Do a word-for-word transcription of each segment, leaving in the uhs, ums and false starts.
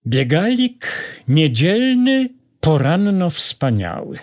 Biegalik niedzielny, poranno wspaniały.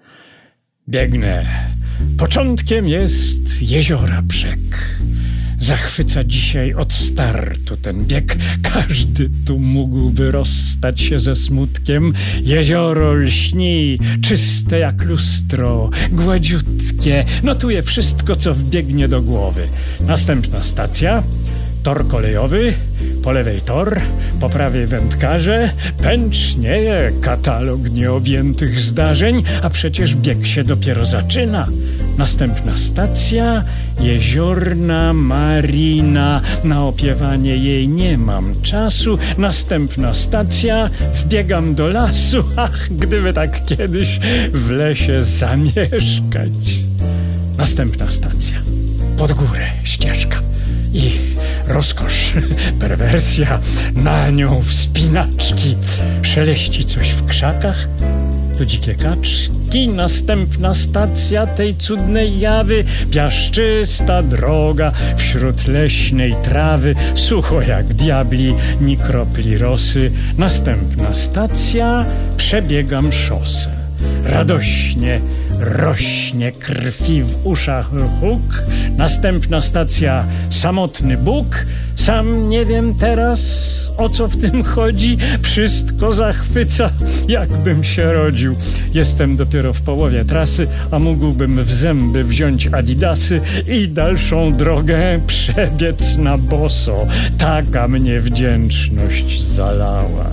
Biegnę. Początkiem jest jeziora brzeg. Zachwyca dzisiaj od startu ten bieg. Każdy tu mógłby rozstać się ze smutkiem. Jezioro lśni, czyste jak lustro, gładziutkie. Notuje wszystko, co wbiegnie do głowy. Następna stacja. Tor kolejowy, po lewej tor, po prawej wędkarze, pęcznieje katalog nieobjętych zdarzeń, a przecież bieg się dopiero zaczyna. Następna stacja, jeziorna marina, na opiewanie jej nie mam czasu. Następna stacja, wbiegam do lasu, ach, gdyby tak kiedyś w lesie zamieszkać. Następna stacja, pod górę ścieżka. I rozkosz, perwersja, na nią wspinaczki. Szeleści coś w krzakach, to dzikie kaczki. Następna stacja tej cudnej jawy, piaszczysta droga wśród leśnej trawy, sucho jak diabli, ni kropli rosy. Następna stacja, przebiegam szosę. Radośnie rośnie krwi w uszach huk. Następna stacja, samotny Bóg. Sam nie wiem teraz, o co w tym chodzi. Wszystko zachwyca, jakbym się rodził. Jestem dopiero w połowie trasy, a mógłbym w zęby wziąć adidasy i dalszą drogę przebiec na boso. Taka mnie wdzięczność zalała.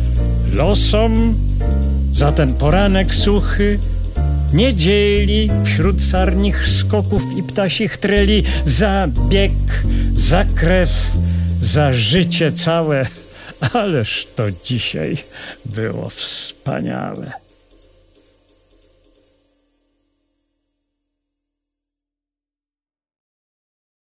Losom za ten poranek suchy, niedzieli wśród sarnich skoków i ptasich treli, za bieg, za krew, za życie całe. Ależ to dzisiaj było wspaniałe.